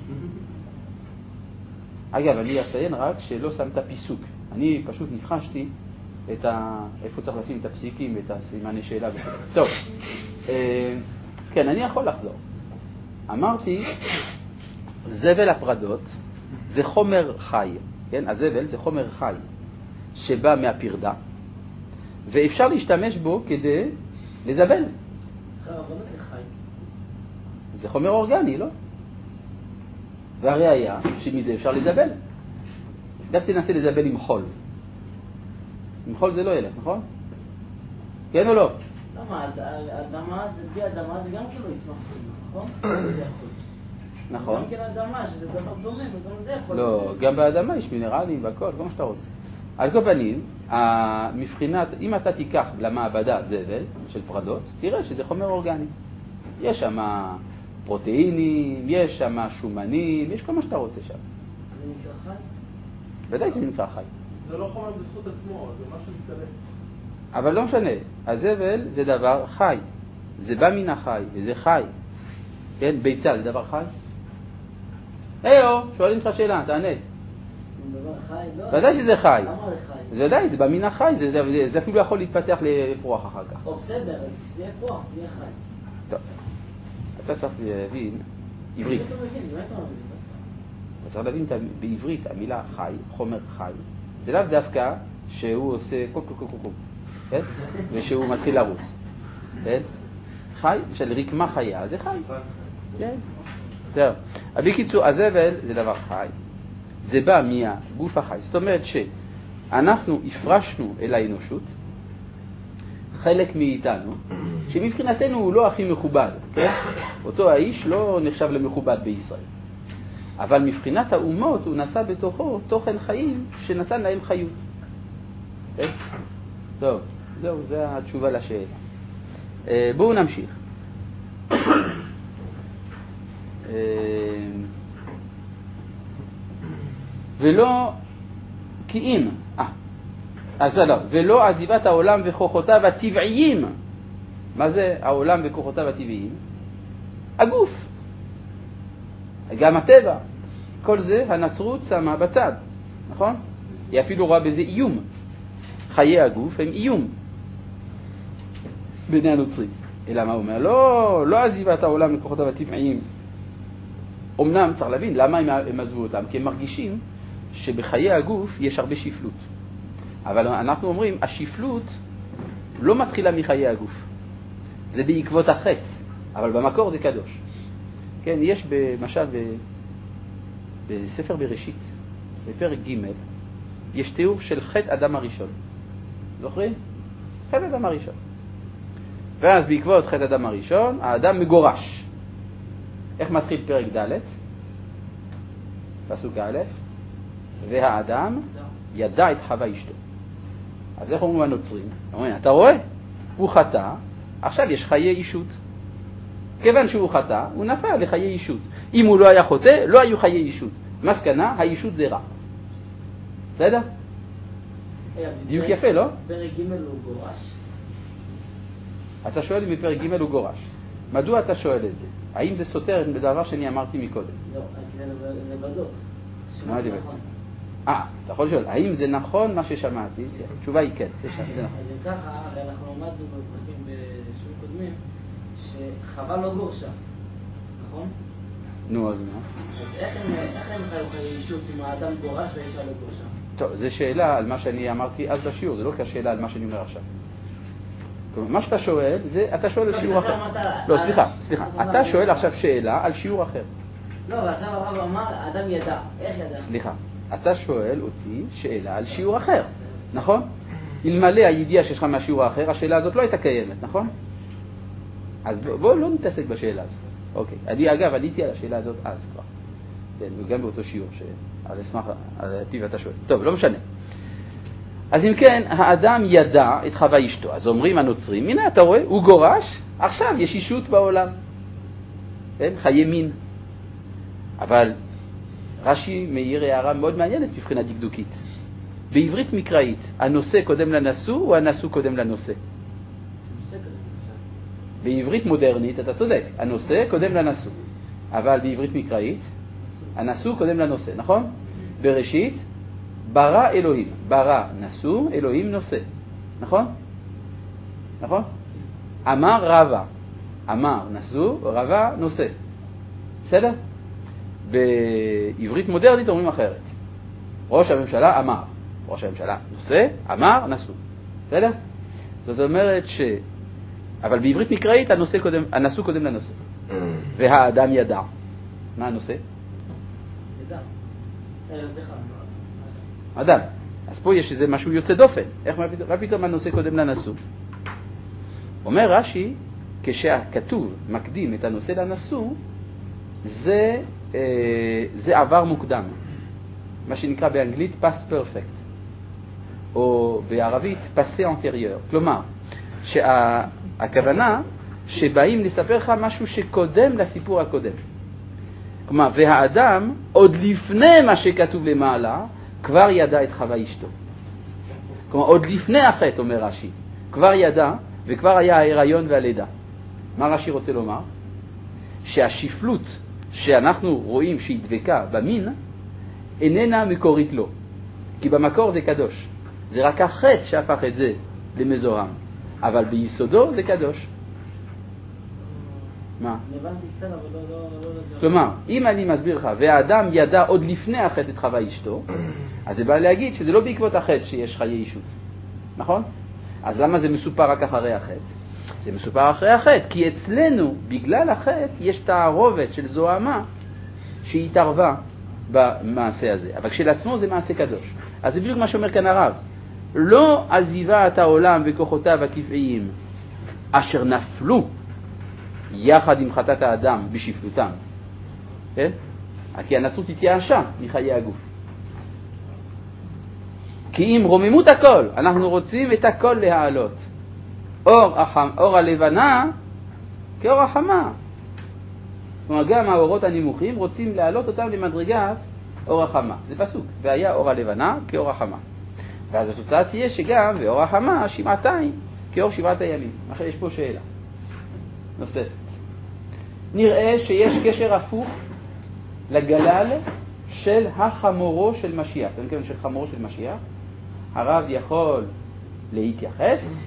אגב, אני אציין רק שלא שמת פיסוק. אני פשוט ניחשתי איפה צריך לשים את הפסיקים ואת הסימני שאלה וכו'. טוב, כן, אני יכול לחזור. אמרתי, זבל הפרדות זה חומר חי. כן? הזבל זה חומר חי שבא מהפרדה, ואפשר להשתמש בו כדי לזבל. אבל זה חי. זה חומר אורגני, לא? והראיה שמזה אפשר לזבל. דווקא תנסה לזבל עם חול. עם חול זה לא ילך, נכון? כן או לא? למה? האדמה זה בלי אדמה, זה גם כאילו יצמח צמח, נכון? נכון. גם כן אדמה, שזה דבר דומה, וגם זה יכול... לא, גם באדמה יש מינרלים והכל, כל מה שאתה רוצה. על כל פנים, מבחינת, אם אתה תיקח למעבדה זבל של פרדות, תראה שזה חומר אורגני. יש שם פרוטאינים, יש שם שומנים, יש כל מה שאתה רוצה שם. זה נקרא חי? ודאי שזה נקרא חי. זה לא חומר בזכות עצמו, זה משהו מתקדם. אבל לא משנה, הזבל זה דבר חי. זה בא מן החי, וזה חי. כן, ביצה זה דבר חי? היו, שואלים לך שאלה, תענה. ודאי שזה חי. למה לחי? ודאי, זה במין החי, זה אפילו יכול להתפתח לפרוח אחר כך. בסדר, זה יהיה פרוח, זה יהיה חי. טוב, אתה צריך להבין עברית. אתה מבין, מה אתה מבין? אתה צריך להבין בעברית המילה חי, חומר חי, זה לאו דווקא שהוא עושה קוק, כן? ושהוא מתחיל לרוץ. כן? חי, של רקמה חיה, זה חי. כן. טוב, בקיצור, הזבל זה דבר חי. זה בא מהגוף החי. זאת אומרת שאנחנו הפרשנו אל האנושות חלק מאיתנו, שמבחינתנו הוא לא הכי מכובד. כן? אותו האיש לא נחשב למכובד בישראל. אבל מבחינת האומות הוא נשא בתוכו תוכן חיים שנתן להם חיות. כן? טוב, זהו, זו התשובה לשאלה. בואו נמשיך. ולא כי אם, ולא עזיבת העולם וכוחותיו הטבעיים. מה זה העולם וכוחותיו הטבעיים? הגוף. גם הטבע. כל זה הנצרות שמה בצד. נכון? היא אפילו רואה בזה איום. חיי הגוף הם איום. בני הנוצרים. אלא מה הוא אומר? לא עזיבת העולם וכוחותיו הטבעיים. אמנם צריך להבין למה הם עזבו אותם, כי הם מרגישים שבחיי הגוף יש הרבה שפלות. אבל אנחנו אומרים, השפלות לא מתחילה מחיי הגוף. זה בעקבות החטא, אבל במקור זה קדוש. כן, יש במשל בספר בראשית, בפרק ג' יש תיאור של חטא אדם הראשון. זוכרים? חטא אדם הראשון. ואז בעקבות חטא אדם הראשון, האדם מגורש. איך מתחיל פרק ד'? פסוק א', והאדם ידע את חווה אשתו. אז איך אומרים הנוצרים? אומרים, אתה רואה? הוא חטא, עכשיו יש חיי אישות. כיוון שהוא חטא, הוא נפל לחיי אישות. אם הוא לא היה חוטא, לא היו חיי אישות. מסקנה, האישות זה רע. בסדר? דיוק יפה, לא? פרק ג' הוא גורש? אתה שואל אם בפרק ג' הוא גורש. מדוע אתה שואל את זה? האם זה סותר בדבר שאני אמרתי מקודם? לא, זה לבדות. מה זה לבדות? אתה יכול לשאול, האם זה נכון מה ששמעתי? התשובה היא כן, זה נכון. אז אם ככה, הרי אנחנו למדנו בפרקים בשיעורים קודמים, שחווה לא גורשה, נכון? נו, אז מה? אז איך הם חיו חיי אישות אם האדם גורש והאישה לא גורשה? טוב, זו שאלה על מה שאני אמרתי אז בשיעור, זה לא כשאלה על מה שאני אומר עכשיו. מה שאתה שואל, אתה שואל על שיעור אחר. לא, סליחה. אתה שואל עכשיו שאלה על שיעור אחר. לא, ועכשיו הרב אמר, האדם ידע. איך ידע? סליחה. אתה שואל אותי שאלה על שיעור אחר, נכון? אלמלא הידיעה שיש לך מהשיעור האחר, השאלה הזאת לא הייתה קיימת, נכון? אז בואו לא נתעסק בשאלה הזאת. אוקיי. אני אגב עליתי על השאלה הזאת אז כבר. כן, וגם באותו שיעור על פיו אתה שואל. טוב, לא משנה. אז אם כן, האדם ידע את חווה אשתו. אז אומרים הנוצרים, הנה אתה רואה, הוא גורש, עכשיו יש אישות בעולם. כן, חיי מין. אבל רש"י מאיר הערה מאוד מעניינת מבחינה דקדוקית. בעברית מקראית, הנושא קודם לנשוא או הנשוא קודם לנושא? בעברית מודרנית, אתה צודק, הנושא קודם לנשוא. אבל בעברית מקראית, הנשוא קודם לנושא, נכון? בראשית, ברא אלוהים. ברא נשוא, אלוהים נושא. נכון? נכון? אמר רבה. אמר נשוא, רבה נושא. בסדר? בעברית מודרנית אומרים אחרת. ראש הממשלה אמר. ראש הממשלה נושא, אמר נשוא. בסדר? זאת אומרת אבל בעברית מקראית הנשוא קודם לנושא. והאדם ידע. מה הנושא? ידע. אדם. אז פה יש איזה משהו יוצא דופן. מה פתאום הנושא קודם לנשוא? אומר רש"י, כשהכתוב מקדים את הנושא לנשוא, זה עבר מוקדם. מה שנקרא באנגלית past perfect. או בערבית passé antérieur. כלומר, שהכוונה שבאים לספר לך משהו שקודם לסיפור הקודם. כלומר, והאדם עוד לפני מה שכתוב למעלה, כבר ידע את חווה אשתו. כלומר, עוד לפני החטא, אומר רש"י, כבר ידע וכבר היה ההיריון והלידה. מה רש"י רוצה לומר? שהשפלות שאנחנו רואים שהיא דבקה במין, איננה מקורית לו. כי במקור זה קדוש. זה רק החטא שהפך את זה למזוהם. אבל ביסודו זה קדוש. מה? הבנתי קצת, אבל לא... כלומר, אם אני מסביר לך, והאדם ידע עוד לפני החטא את חווה אשתו, אז זה בא להגיד שזה לא בעקבות החטא שיש חיי אישות. נכון? אז למה זה מסופר רק אחרי החטא? זה מסופר אחרי החטא, כי אצלנו, בגלל החטא, יש תערובת של זוהמה שהיא התערבה במעשה הזה. אבל כשלעצמו זה מעשה קדוש. אז זה בדיוק מה שאומר כאן הרב. לא עזיבת העולם וכוחותיו הטבעיים, אשר נפלו יחד עם חטאת האדם בשפלותם. כן? כי הנצרות התייאשה מחיי הגוף. כי אם רוממות הכל, אנחנו רוצים את הכל להעלות. אור הלבנה כאור החמה. כלומר, גם האורות הנמוכים רוצים להעלות אותם למדרגת אור החמה. זה פסוק. והיה אור הלבנה כאור החמה. ואז התוצאה תהיה שגם באור החמה שבעתיים כאור שבעת הימים. אחרי יש פה שאלה נוספת. נראה שיש קשר הפוך לגלל של החמורו של משיח. אני מתכוון של חמורו של משיח. הרב יכול להתייחס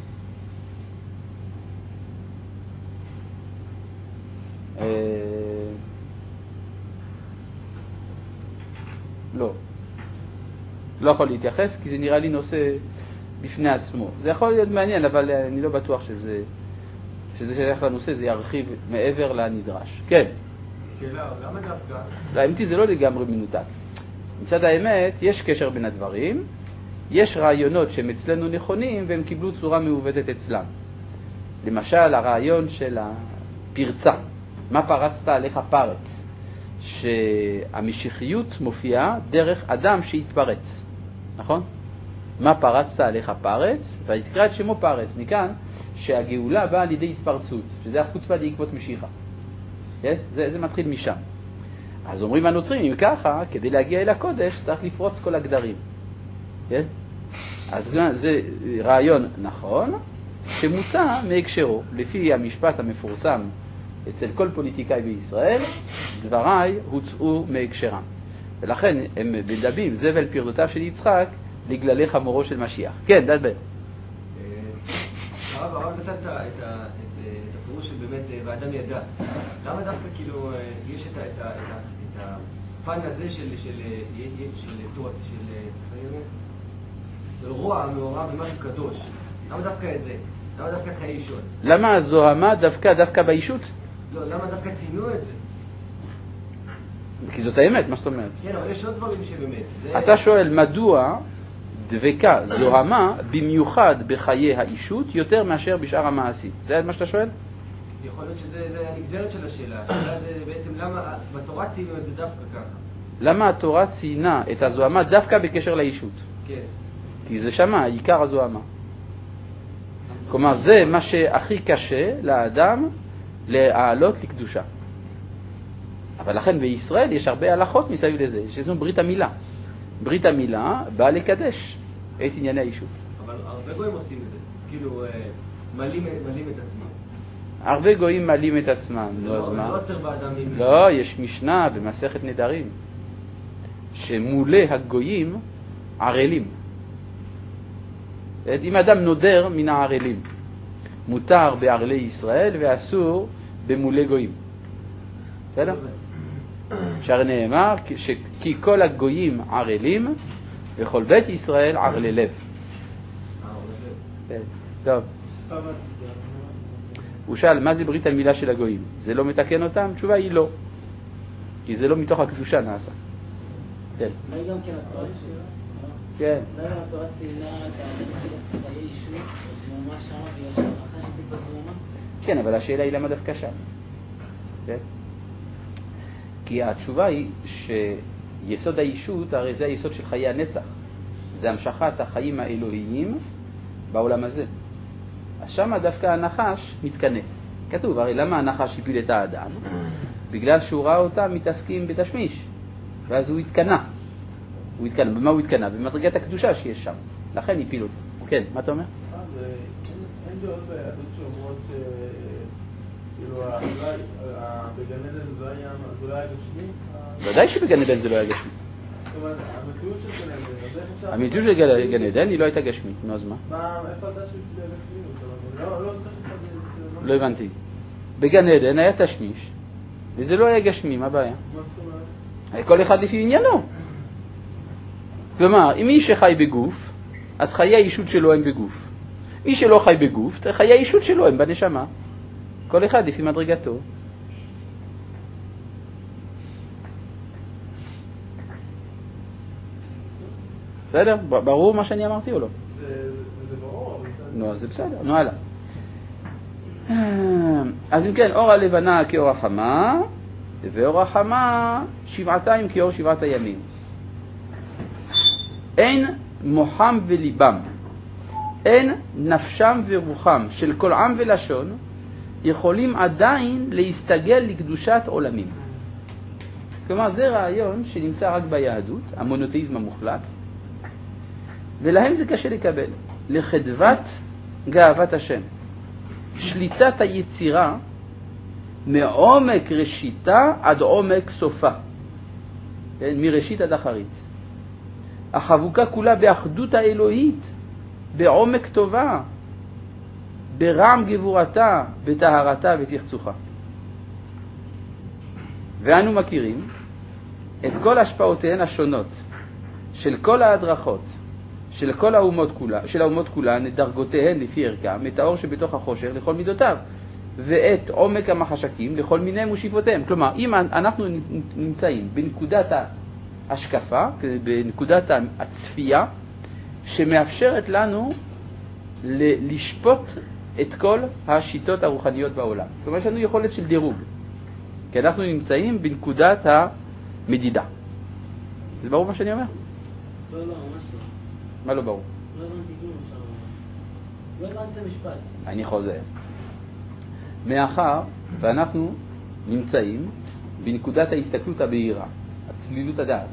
לא יכול להתייחס, כי זה נראה לי נושא בפני עצמו. זה יכול להיות מעניין, אבל אני לא בטוח שזה שייך לנושא, זה ירחיב מעבר לנדרש. כן. שאלה, למה דווקא? לאמיתי זה לא לגמרי מנותק. מצד האמת, יש קשר בין הדברים, יש רעיונות שהם אצלנו נכונים, והם קיבלו צורה מעובדת אצלם. למשל, הרעיון של הפרצה. מה פרצת עליך פרץ? שהמשיחיות מופיעה דרך אדם שהתפרץ. נכון? מה פרצת עליך פרץ? ותקרא את שמו פרץ. מכאן שהגאולה באה על ידי התפרצות, שזה החוצפה לעקבות משיחה. זה מתחיל משם. אז אומרים הנוצרים, אם ככה, כדי להגיע אל הקודש צריך לפרוץ כל הגדרים. אז זה רעיון נכון, שמוצא מהקשרו. לפי המשפט המפורסם אצל כל פוליטיקאי בישראל, דבריי הוצאו מהקשרם. ולכן הם מדברים, זבל פרדותיו של יצחק, לגללי חמורו של משיח. כן, דבר. הרב נתן את הפירוש של באמת, ואדם ידע. למה דווקא כאילו יש את הפן הזה של רוע מעורב במשהו קדוש? למה דווקא את זה? למה דווקא את חיי אישות? למה הזוהמה דווקא באישות? לא, למה דווקא ציינו את זה? כי זאת האמת, מה זאת אומרת? כן, אבל יש עוד דברים שבאמת. אתה שואל מדוע דבקה זוהמה במיוחד בחיי האישות יותר מאשר בשאר המעשים. זה מה שאתה שואל? יכול להיות שזה הנגזרת של השאלה. השאלה זה בעצם למה בתורה ציינו את זה דווקא ככה. למה התורה ציינה את הזוהמה דווקא בקשר לאישות? כן. כי זה שמה, עיקר הזוהמה. כלומר, זה מה שהכי קשה לאדם להעלות לקדושה. אבל לכן בישראל יש הרבה הלכות מסביב לזה, שזו ברית המילה. ברית המילה באה לקדש את ענייני האישות. אבל הרבה גויים עושים את זה, כאילו מלאים את עצמם. הרבה גויים מלאים את עצמם. זה לא עוצר באדם. לא, יש משנה במסכת נדרים, שמולי הגויים ערלים. אם אדם נודר מן הערלים, מותר בערלי ישראל ואסור במולי גויים. בסדר? שהרי נאמר כי כל הגויים ערלים וכל בית ישראל ערלי לב. טוב. הוא שאל, מה זה ברית המילה של הגויים? זה לא מתקן אותם? תשובה היא לא. כי זה לא מתוך הקדושה נעשה. כן. אולי גם כן התורה שלה? כן. אולי גם התורה ציינה את חיי אישות, את זוהמה שמה ויש אחרי שתיק בזוהמה? כן, אבל השאלה היא למה דווקא שם. כן? כי התשובה היא שיסוד האישות, הרי זה היסוד של חיי הנצח. זה המשכת החיים האלוהיים בעולם הזה. אז שמה דווקא הנחש מתקנה. כתוב, הרי למה הנחש הפיל את האדם? בגלל שהוא ראה אותם מתעסקים בתשמיש. ואז הוא התקנה. במה הוא התקנה? במדרגת הקדושה שיש שם. לכן הפיל אותו. כן, מה אתה אומר? אין דעות ביהדות שאומרות כאילו בגן עדן זה לא היה גשמי? ודאי שבגן עדן זה לא היה גשמי. אומרת, המציאות של גן עדן, אז איך אפשר... המציאות של גן עדן היא לא הייתה גשמית, נו אז מה? איפה אתה שזה גשמיות? לא צריך... לא הבנתי. בגן עדן היה תשמיש, וזה לא היה גשמי, מה הבעיה? מה זאת אומרת? כל אחד לפי עניינו. כלומר, אם מי שחי בגוף, אז חיי האישות שלו הם בגוף. מי שלא חי בגוף, חיי האישות שלו הם בנשמה. כל אחד לפי מדרגתו. בסדר? ברור מה שאני אמרתי או לא? זה ברור. נו, אז זה בסדר. נו, הלאה. אז אם כן, אור הלבנה כאור החמה, ואור החמה שבעתיים כאור שבעת הימים. אין מוחם וליבם, אין נפשם ורוחם של כל עם ולשון יכולים עדיין להסתגל לקדושת עולמים. כלומר, זה רעיון שנמצא רק ביהדות, המונותאיזם המוחלט, ולהם זה קשה לקבל. לחדוות גאוות השם, שליטת היצירה מעומק ראשיתה עד עומק סופה, מראשית עד אחרית. החבוקה כולה באחדות האלוהית, בעומק טובה, ברעם גבורתה, בטהרתה ותחצוחה. ואנו מכירים את כל השפעותיהן השונות של כל ההדרכות של כל האומות כולן, את דרגותיהן לפי ערכם, את האור שבתוך החושך לכל מידותיו, ואת עומק המחשקים לכל מיניהם ושאיפותיהם. כלומר, אם אנחנו נמצאים בנקודת ההשקפה, בנקודת הצפייה, שמאפשרת לנו לשפוט את כל השיטות הרוחניות בעולם. זאת אומרת, יש לנו יכולת של דירוג, כי אנחנו נמצאים בנקודת המדידה. זה ברור מה שאני אומר? לא, ממש לא. מה לא ברור? לא הבנתי כלום עכשיו. לא הבנתי את המשפט. אני חוזר. מאחר ואנחנו נמצאים בנקודת ההסתכלות הבהירה, הצלילות הדעת,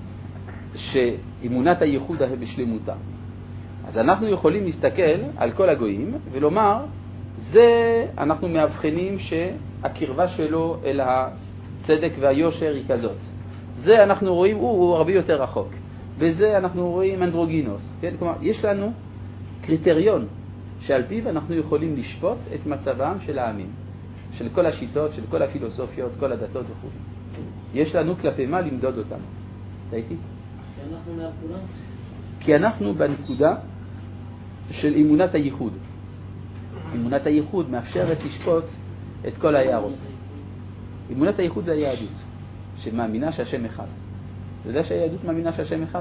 שאמונת הייחוד בשלמותה. אז אנחנו יכולים להסתכל על כל הגויים ולומר, זה אנחנו מאבחנים שהקרבה שלו אל הצדק והיושר היא כזאת. זה אנחנו רואים, הוא הרבה יותר רחוק. בזה אנחנו רואים אנדרוגינוס. כן? כלומר, יש לנו קריטריון שעל פיו אנחנו יכולים לשפוט את מצבם של העמים, של כל השיטות, של כל הפילוסופיות, כל הדתות וכו'. יש לנו כלפי מה למדוד אותם. ראיתי? כי אנחנו מעל כולם? כי אנחנו בנקודה של אמונת הייחוד. אמונת הייחוד מאפשרת לשפוט את כל היערות. אמונת הייחוד זה היהדות, שמאמינה שהשם אחד. אתה יודע שהיהדות מאמינה שהשם אחד?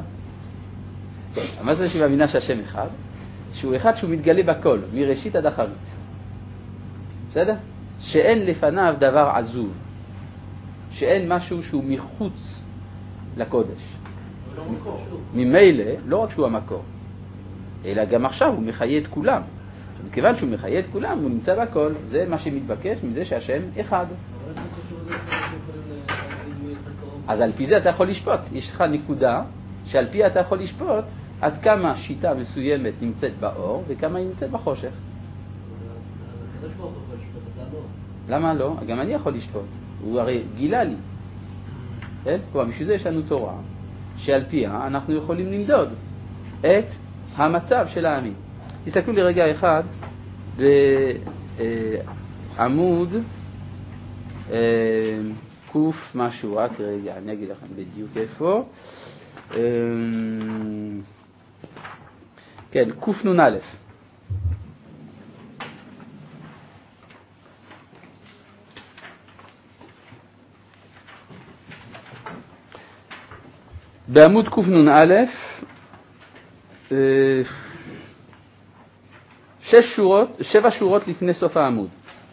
מה זה שמאמינה שהשם אחד? שהוא אחד שהוא מתגלה בכל, מראשית עד אחרית. בסדר? שאין לפניו דבר עזוב. שאין משהו שהוא מחוץ לקודש. ממילא, לא רק שהוא המקור, אלא גם עכשיו הוא מחיה את כולם. מכיוון שהוא מחיה את כולם, הוא נמצא בכל. זה מה שמתבקש מזה שהשם אחד. אז על פי זה אתה יכול לשפוט. יש לך נקודה שעל פי אתה יכול לשפוט עד כמה שיטה מסוימת נמצאת באור וכמה היא נמצאת בחושך. למה לא? גם אני יכול לשפוט. הוא הרי גילה לי. כלומר, בשביל זה יש לנו תורה שעל פיה אנחנו יכולים למדוד את המצב של העמים. תסתכלו לי רגע אחד בעמוד קוף משהו, רק רגע, אני אגיד לכם בדיוק איפה. כן, קוף נון א'. בעמוד קוף נון א', 7 שורות לפני סוף העמוד.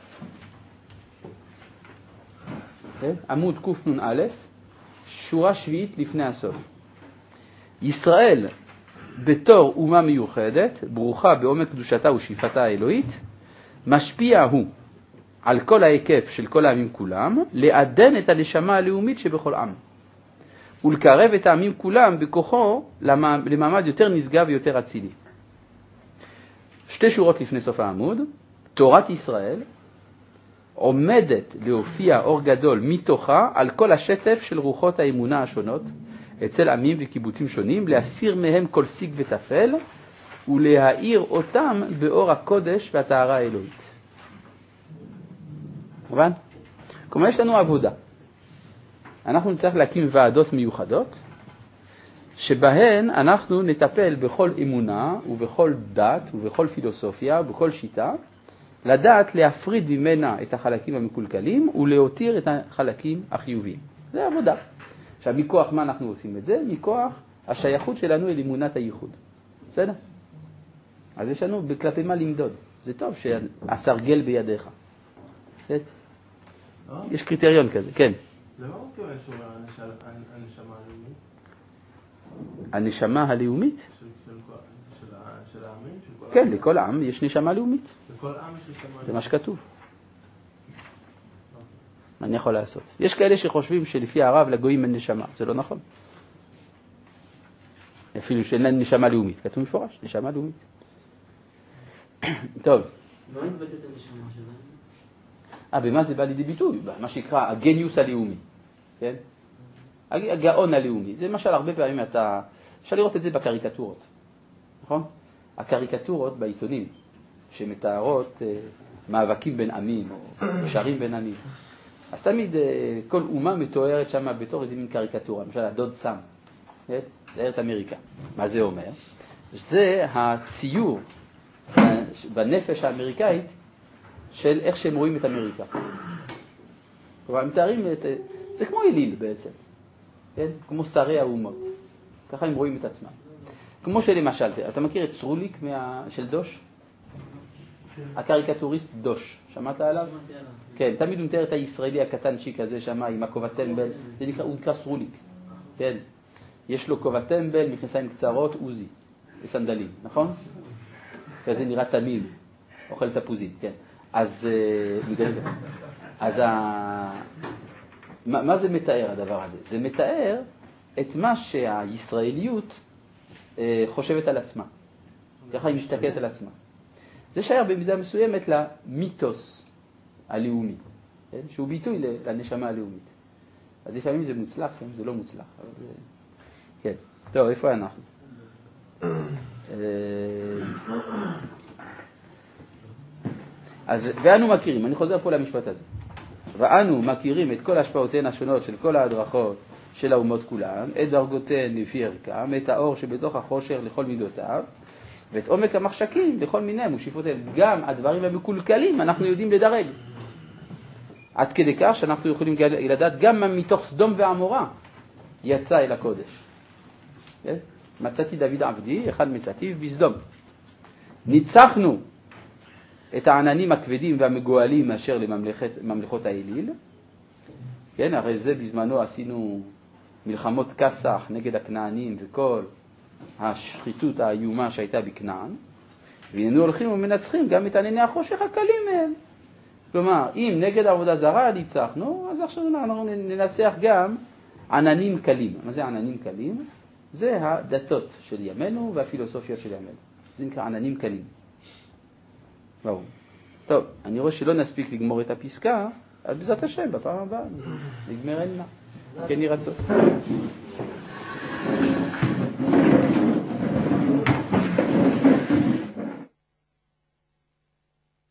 עמוד קוף נון א', שורה שביעית לפני הסוף. ישראל בתור אומה מיוחדת, ברוכה בעומק קדושתה ושאיפתה האלוהית, משפיע הוא על כל ההיקף של כל העמים כולם, לעדן את הנשמה הלאומית שבכל עם, ולקרב את העמים כולם בכוחו למעמד יותר נשגב ויותר אצילי. 2 שורות לפני סוף העמוד, תורת ישראל עומדת להופיע אור גדול מתוכה על כל השטף של רוחות האמונה השונות, אצל עמים וקיבוצים שונים, להסיר מהם כל שיג וטפל, ולהאיר אותם באור הקודש והטהרה האלוהית. מובן? כלומר, יש לנו עבודה. אנחנו נצטרך להקים ועדות מיוחדות, שבהן אנחנו נטפל בכל אמונה ובכל דת ובכל פילוסופיה ובכל שיטה, לדעת להפריד ממנה את החלקים המקולקלים ולהותיר את החלקים החיוביים. זה עבודה. עכשיו, מכוח מה אנחנו עושים את זה? מכוח השייכות שלנו אל אמונת הייחוד. בסדר? אז יש לנו בכלפי מה למדוד. זה טוב שהסרגל בידיך. יש קריטריון כזה, כן. למה הוא מתכוון שאומר הנשמה הלאומית? הנשמה הלאומית? של העמים? כן, לכל עם יש נשמה לאומית. לכל עם יש נשמה לאומית. זה מה שכתוב. אני יכול לעשות. יש כאלה שחושבים שלפי הרב לגויים אין נשמה. זה לא נכון. אפילו שאין להם נשמה לאומית. כתוב מפורש, נשמה לאומית. טוב. מה מתבטאת הנשמה שלהם? במה זה בא לידי ביטוי? מה שנקרא הגניוס הלאומי. כן? הגאון הלאומי. זה למשל הרבה פעמים אפשר לראות את זה בקריקטורות. נכון? הקריקטורות בעיתונים שמתארות מאבקים בין עמים או קשרים בין עמים. אז תמיד כל אומה מתוארת שם בתור איזה מין קריקטורה. למשל הדוד סם. זה ארץ אמריקה. מה זה אומר? זה הציור בנפש האמריקאית של איך שהם רואים את אמריקה. כלומר, הם מתארים זה כמו אליל בעצם. כן? כמו שרי האומות. ככה הם רואים את עצמם. כמו שלמשל, אתה מכיר את סרוליק של דוש? הקריקטוריסט דוש. שמעת עליו? כן, תמיד הוא מתאר את הישראלי הקטנצ'יק הזה שם עם הכובע טמבל. הוא נקרא סרוליק. כן. יש לו כובע טמבל, מכנסיים קצרות, עוזי. וסנדלים, נכון? כזה נראה תמיל. אוכל תפוזים, כן. אז מה זה מתאר הדבר הזה? זה מתאר את מה שהישראליות חושבת על עצמה. ככה היא משתקלת על עצמה. זה שייך במידה מסוימת למיתוס הלאומי, כן? שהוא ביטוי לנשמה הלאומית. אז לפעמים זה מוצלח, לפעמים זה לא מוצלח. כן. טוב, איפה אנחנו? אז ואנו מכירים, אני חוזר פה למשפט הזה. ואנו מכירים את כל השפעותיהן השונות של כל ההדרכות של האומות כולן, את דרגותיהן לפי ערכם, את האור שבתוך החושר לכל מידותיו, ואת עומק המחשקים לכל מיניהם ושיפותיהם. גם הדברים המקולקלים אנחנו יודעים לדרג. עד כדי כך שאנחנו יכולים לדעת גם מה מתוך סדום ועמורה יצא אל הקודש. כן? מצאתי דוד עבדי, אחד מצאתיו בסדום. ניצחנו את העננים הכבדים והמגואלים אשר לממלכות האליל. כן, הרי זה בזמנו עשינו מלחמות כסח נגד הכנענים וכל השחיתות האיומה שהייתה בכנען. והיינו הולכים ומנצחים גם את ענני החושך הקלים מהם. כלומר, אם נגד עבודה זרה ניצחנו, אז עכשיו אנחנו ננצח גם עננים קלים. מה זה עננים קלים? זה הדתות של ימינו והפילוסופיות של ימינו. זה נקרא עננים קלים. ברור. טוב, אני רואה שלא נספיק לגמור את הפסקה, אז בעזרת השם, בפעם הבאה נגמר אין מה. כן ירצות.